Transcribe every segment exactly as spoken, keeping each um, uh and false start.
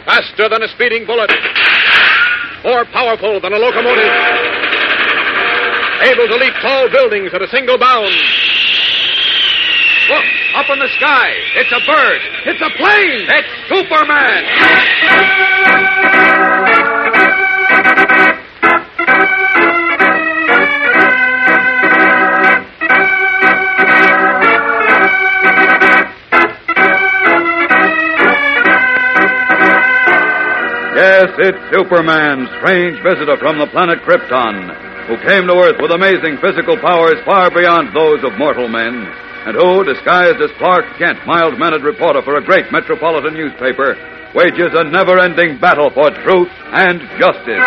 Faster than a speeding bullet. More powerful than a locomotive. Able to leap tall buildings at a single bound. Look, up in the sky. It's a bird. It's a plane. It's Superman. Yes, it's Superman, strange visitor from the planet Krypton, who came to Earth with amazing physical powers far beyond those of mortal men, and who, disguised as Clark Kent, mild-mannered reporter for a great metropolitan newspaper, wages a never-ending battle for truth and justice.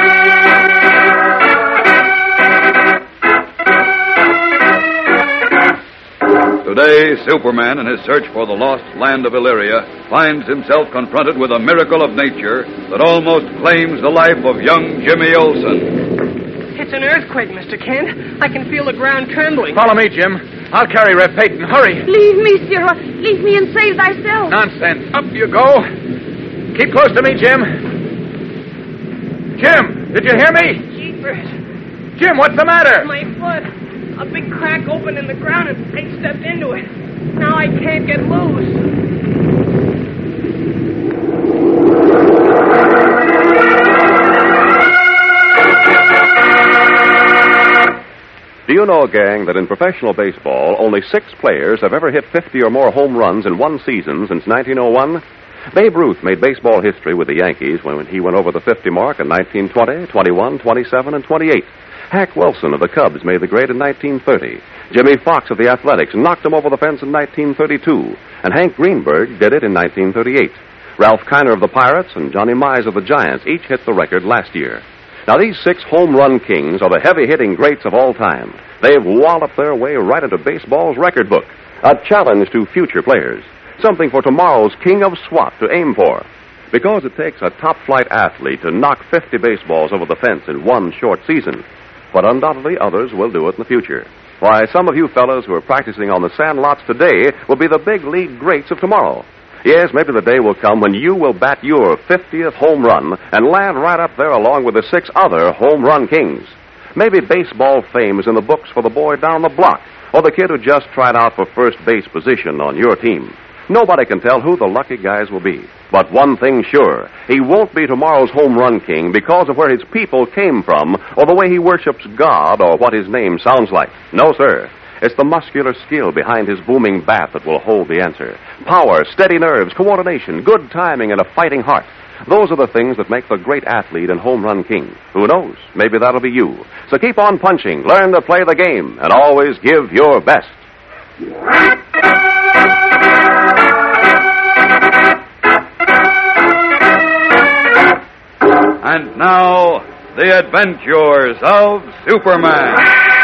Today, Superman, in his search for the lost land of Illyria, finds himself confronted with a miracle of nature that almost claims the life of young Jimmy Olsen. It's an earthquake, Mister Kent. I can feel the ground trembling. Follow me, Jim. I'll carry Rev Peyton. Hurry. Leave me, Cyril. Leave me and save thyself. Nonsense. Up you go. Keep close to me, Jim. Jim, did you hear me? Jeepers. Jim, what's the matter? My foot. A big crack opened in the ground and I stepped into it. Now I can't get loose. Do you know, gang, that in professional baseball, only six players have ever hit fifty or more home runs in one season since nineteen oh one? Babe Ruth made baseball history with the Yankees when he went over the fifty mark in nineteen twenty, twenty-one, twenty-seven, and twenty-eight. Hack Wilson of the Cubs made the grade in nineteen thirty. Jimmy Fox of the Athletics knocked him over the fence in nineteen thirty-two. And Hank Greenberg did it in nineteen thirty-eight. Ralph Kiner of the Pirates and Johnny Mize of the Giants each hit the record last year. Now, these six home run kings are the heavy-hitting greats of all time. They've walloped their way right into baseball's record book. A challenge to future players. Something for tomorrow's king of SWAT to aim for. Because it takes a top-flight athlete to knock fifty baseballs over the fence in one short season. But undoubtedly others will do it in the future. Why, some of you fellows who are practicing on the sandlots today will be the big league greats of tomorrow. Yes, maybe the day will come when you will bat your fiftieth home run and land right up there along with the six other home run kings. Maybe baseball fame is in the books for the boy down the block or the kid who just tried out for first base position on your team. Nobody can tell who the lucky guys will be. But one thing's sure, he won't be tomorrow's home run king because of where his people came from or the way he worships God or what his name sounds like. No, sir. It's the muscular skill behind his booming bat that will hold the answer. Power, steady nerves, coordination, good timing, and a fighting heart. Those are the things that make the great athlete and home run king. Who knows? Maybe that'll be you. So keep on punching, learn to play the game, and always give your best. And now, the adventures of Superman.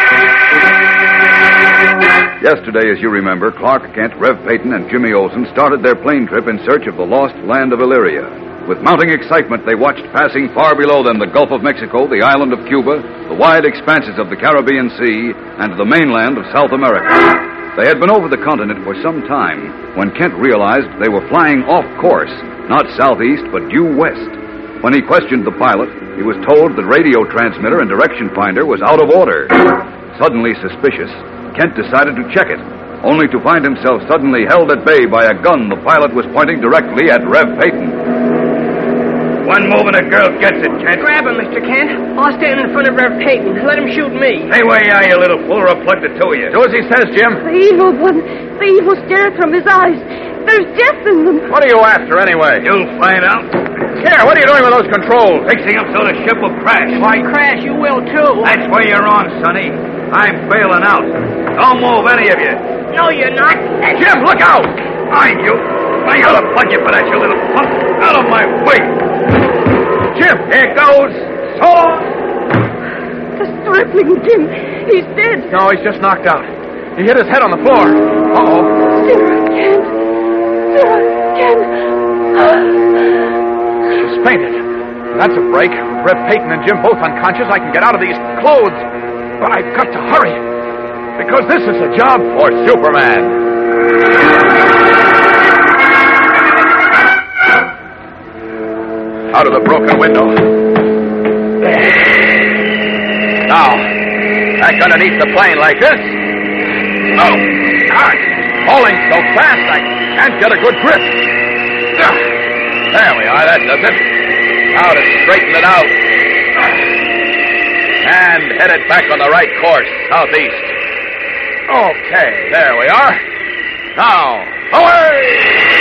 Yesterday, as you remember, Clark Kent, Rev Peyton, and Jimmy Olsen started their plane trip in search of the lost land of Illyria. With mounting excitement, they watched passing far below them the Gulf of Mexico, the island of Cuba, the wide expanses of the Caribbean Sea, and the mainland of South America. They had been over the continent for some time when Kent realized they were flying off course, not southeast, but due west. When he questioned the pilot, he was told the radio transmitter and direction finder was out of order. Suddenly suspicious, Kent decided to check it, only to find himself suddenly held at bay by a gun the pilot was pointing directly at Rev Peyton. One move and a girl gets it, Kent. Grab him, Mister Kent. I'll stand in front of Rev Peyton. Let him shoot me. Hey, where you are, you little fool, or I'll plug the two of you. Do as he says, Jim. The evil one. The evil stare from his eyes. There's death in them. What are you after, anyway? You'll find out. Here, what are you doing with those controls? Fixing up so the ship will crash. If I crash, you will, too. That's where you're wrong, Sonny. I'm bailing out. Don't move, any of you. No, you're not. Jim, look out! Mind you. I ought to plug you for that, you little punk. Out of my way. Jim, here goes. So long. The stripling, Jim. He's dead. No, he's just knocked out. He hit his head on the floor. Uh-oh. Sarah Kent. Sarah Kent. She's fainted. That's a break. With Rev Peyton and Jim both unconscious, I can get out of these clothes. But I've got to hurry. Because this is a job for Superman. out of the broken window. There. Now, back underneath the plane like this. Oh, God. Falling so fast, I can't get a good grip. There we are. That does it. Now to straighten it out. And headed back on the right course, southeast. Okay, there we are. Now, away!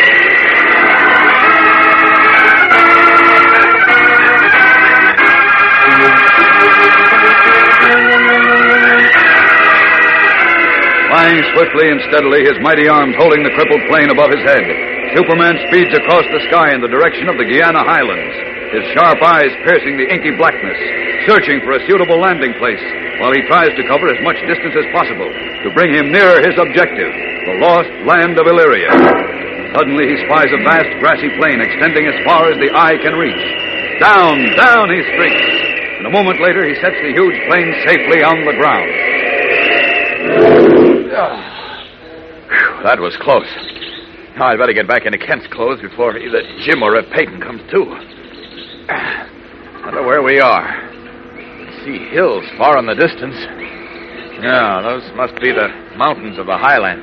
Flying swiftly and steadily, his mighty arms holding the crippled plane above his head, Superman speeds across the sky in the direction of the Guiana Highlands, his sharp eyes piercing the inky blackness, searching for a suitable landing place, while he tries to cover as much distance as possible to bring him nearer his objective, the lost land of Illyria. Suddenly he spies a vast grassy plain extending as far as the eye can reach. Down, down he streaks, and a moment later he sets the huge plane safely on the ground. Oh. Whew, that was close. Now I'd better get back into Kent's clothes before either Jim or Rev Peyton comes too. Wonder where we are. I see hills far in the distance. Yeah, those must be the mountains of the highlands.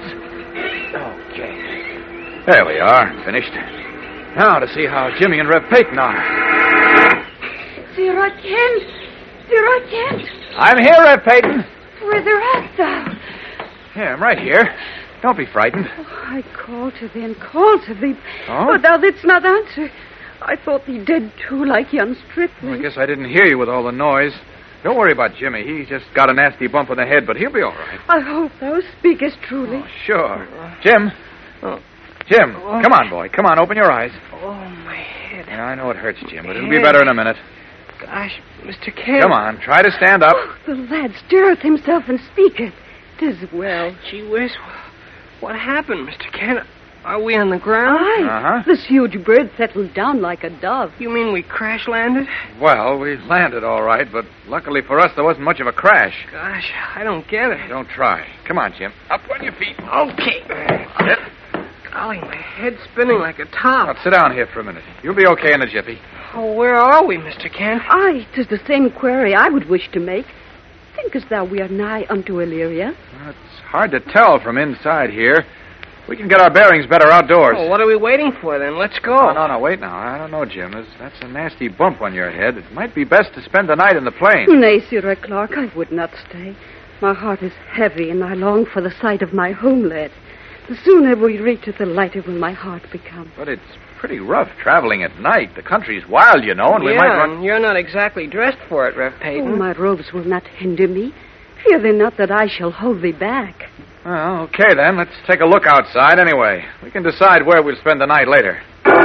Okay. There we are, finished. Now to see how Jimmy and Rev Peyton are. There I Kent. There I Kent. I'm here, Rev Peyton. Whither art thou? Yeah, I'm right here. Don't be frightened. Oh, I called to thee and called to thee, Oh? but thou didst not answer. I thought thee dead too, like yon stripling. Well, I guess I didn't hear you with all the noise. Don't worry about Jimmy. He just got a nasty bump on the head, but he'll be all right. I hope thou speakest truly. Oh, sure. Jim. Oh. Jim, come on, boy. Come on, open your eyes. Oh, my head. Yeah, I know it hurts, Jim, but it'll be better in a minute. Gosh, Mister Kent. Come on, try to stand up. Oh, the lad stirreth himself and speaketh. Tis well. Gee whiz. What happened, Mister Kent? Are we on the ground? Aye. Uh-huh. This huge bird settled down like a dove. You mean we crash landed? Well, we landed all right, but luckily for us, there wasn't much of a crash. Gosh, I don't get it. Don't try. Come on, Jim. Up on your feet. Okay. Sit. Golly, my head's spinning like a top. Now, sit down here for a minute. You'll be okay in a jiffy. Oh, where are we, Mister Kent? Aye, 'tis the same query I would wish to make. Thinkest thou we are nigh unto Illyria? Well, it's hard to tell from inside here. We can get our bearings better outdoors. Oh, what are we waiting for, then? Let's go. Oh, no, no, wait now. I don't know, Jim. That's, that's a nasty bump on your head. It might be best to spend the night in the plane. Nay, Sirrah Clark, I would not stay. My heart is heavy, and I long for the sight of my homeland. The sooner we reach it, the lighter will my heart become. But it's pretty rough traveling at night. The country's wild, you know, and we yeah, might run... and you're not exactly dressed for it, Rev Peyton. Oh, my robes will not hinder me. Fear thee not that I shall hold thee back. Well, okay, then. Let's take a look outside anyway. We can decide where we'll spend the night later.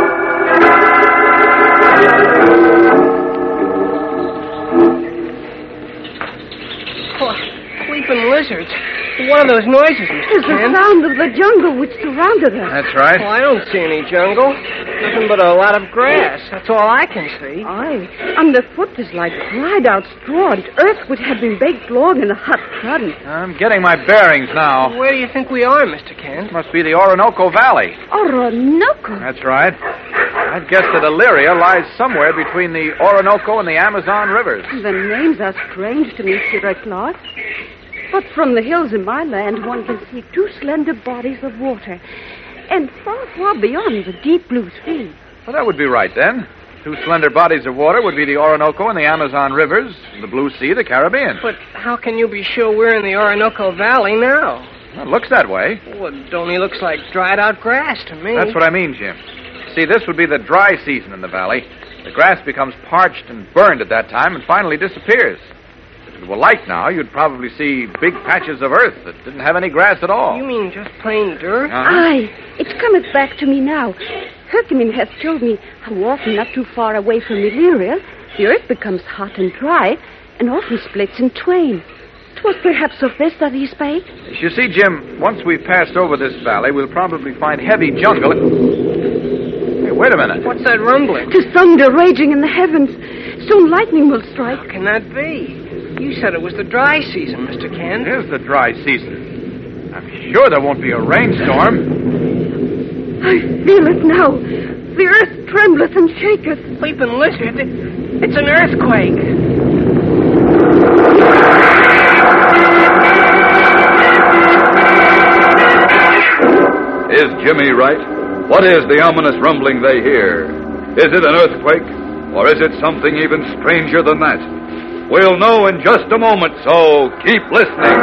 Oh, sleeping lizards. What are those noises, Mister It's the Kent? sound of the jungle which surrounded us. That's right. Oh, I don't see any jungle. Nothing but a lot of grass. That's all I can see. Aye, underfoot is like dried out straw, and earth would have been baked long in a hot sun. I'm getting my bearings now. Where do you think we are, Mister Kent? Must be the Orinoco Valley. Orinoco. That's right. I'd guess that Illyria lies somewhere between the Orinoco and the Amazon rivers. The names are strange to me, Sirrah Clark. But from the hills in my land, one can see two slender bodies of water. And far, far beyond, the deep blue sea. Well, that would be right, then. Two slender bodies of water would be the Orinoco and the Amazon rivers, the Blue Sea, the Caribbean. But how can you be sure we're in the Orinoco Valley now? Well, it looks that way. Well, it only looks like dried out grass to me. That's what I mean, Jim. See, this would be the dry season in the valley. The grass becomes parched and burned at that time and finally disappears. If it were light now, you'd probably see big patches of earth that didn't have any grass at all. You mean just plain dirt? Uh-huh. Aye, it cometh back to me now. Hercules hath told me how often, not too far away from Illyria, the earth becomes hot and dry, and often splits in twain. 'Twas perhaps of this that he spake. You see, Jim, once we've passed over this valley, we'll probably find heavy jungle. Hey, wait a minute. What's that rumbling? 'Tis thunder raging in the heavens. Soon lightning will strike. How can that be? You said it was the dry season, Mister Kent. It is the dry season. I'm sure there won't be a rainstorm. I feel it now. The earth trembleth and shaketh. Sleeping lizard. It's an earthquake. Is Jimmy right? What is the ominous rumbling they hear? Is it an earthquake, or is it something even stranger than that? We'll know in just a moment, so keep listening.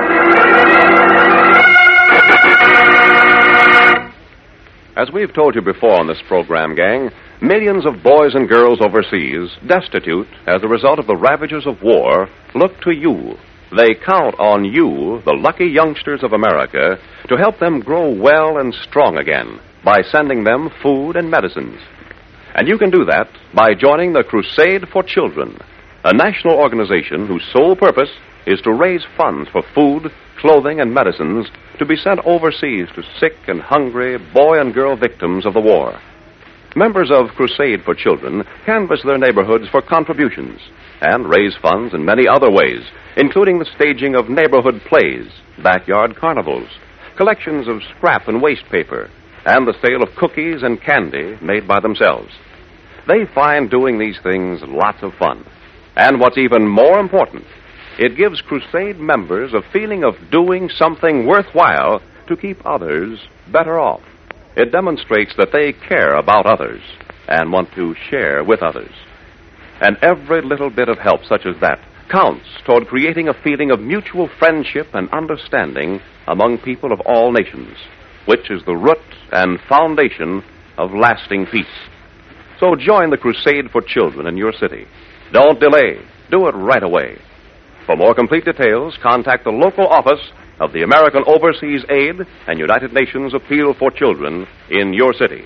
As we've told you before on this program, gang, millions of boys and girls overseas, destitute as a result of the ravages of war, look to you. They count on you, the lucky youngsters of America, to help them grow well and strong again by sending them food and medicines. And you can do that by joining the Crusade for Children, a national organization whose sole purpose is to raise funds for food, clothing, and medicines to be sent overseas to sick and hungry boy and girl victims of the war. Members of Crusade for Children canvass their neighborhoods for contributions and raise funds in many other ways, including the staging of neighborhood plays, backyard carnivals, collections of scrap and waste paper, and the sale of cookies and candy made by themselves. They find doing these things lots of fun. And what's even more important, it gives Crusade members a feeling of doing something worthwhile to keep others better off. It demonstrates that they care about others and want to share with others. And every little bit of help such as that counts toward creating a feeling of mutual friendship and understanding among people of all nations, which is the root and foundation of lasting peace. So join the Crusade for Children in your city. Don't delay. Do it right away. For more complete details, contact the local office of the American Overseas Aid and United Nations Appeal for Children in your city.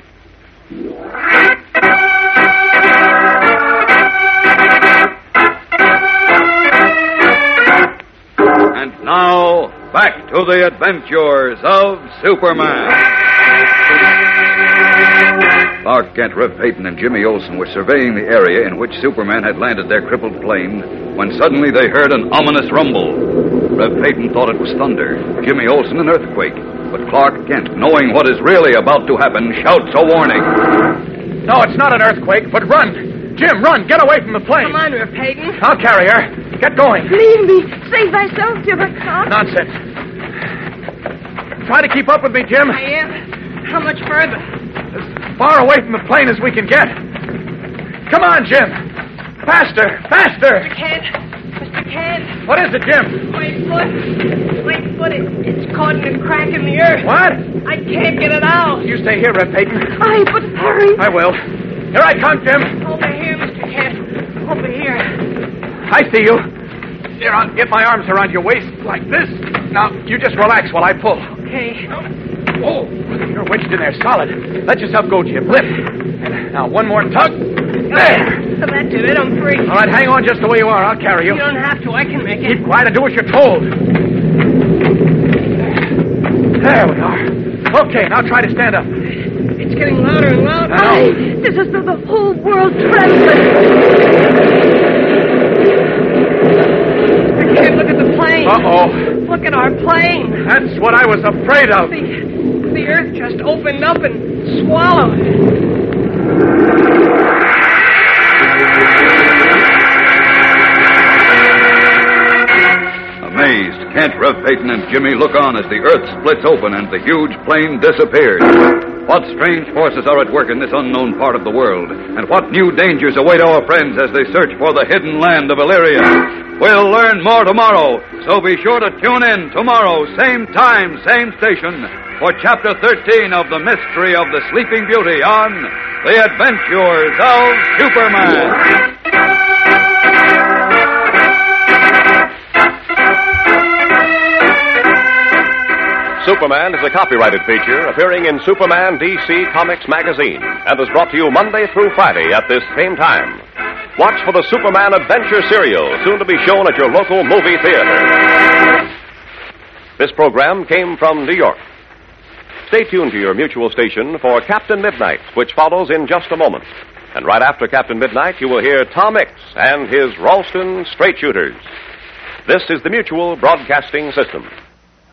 And now, back to the adventures of Superman. Clark Kent, Rev Peyton, and Jimmy Olsen were surveying the area in which Superman had landed their crippled plane when suddenly they heard an ominous rumble. Rev Peyton thought it was thunder, Jimmy Olsen an earthquake, but Clark Kent, knowing what is really about to happen, shouts a warning. No, it's not an earthquake, but run! Jim, run! Get away from the plane! Come on, Rev Peyton. I'll carry her. Get going. Leave me. Save thyself, Gibber Clark. Nonsense. Try to keep up with me, Jim. I am. How much further? As far away from the plane as we can get. Come on, Jim. Faster, faster. Mister Kent. Mister Kent. What is it, Jim? My foot. My foot, it, it's caught in a crack in the earth. What? I can't get it out. You stay here, Rev Peyton. Aye, but hurry. I will. Here I come, Jim. Over here, Mister Kent. Over here. I see you. Here, I'll get my arms around your waist like this. Now, you just relax while I pull. Okay. Oh, you're wedged in there solid. Let yourself go, Jim. Lift. And now, one more tug. There. So that's it. I'm free. All right, hang on just the way you are. I'll carry you. You don't have to. I can make it. Keep quiet and do as you're told. There we are. Okay, now try to stand up. It's getting louder and louder. I know. Aye, this is though the whole world trembling. I can't look at the plane. Uh-oh. Look at our plane. That's what I was afraid of. The, the earth just opened up and swallowed. Amazed, Kent, Rev Peyton, and Jimmy look on as the earth splits open and the huge plane disappears. What strange forces are at work in this unknown part of the world? And what new dangers await our friends as they search for the hidden land of Illyria? We'll learn more tomorrow, so be sure to tune in tomorrow, same time, same station, for Chapter thirteen of The Mystery of the Sleeping Beauty on The Adventures of Superman. Superman is a copyrighted feature appearing in Superman D C Comics magazine and is brought to you Monday through Friday at this same time. Watch for the Superman Adventure serial, soon to be shown at your local movie theater. This program came from New York. Stay tuned to your mutual station for Captain Midnight, which follows in just a moment. And right after Captain Midnight, you will hear Tom Mix and his Ralston Straight Shooters. This is the Mutual Broadcasting System.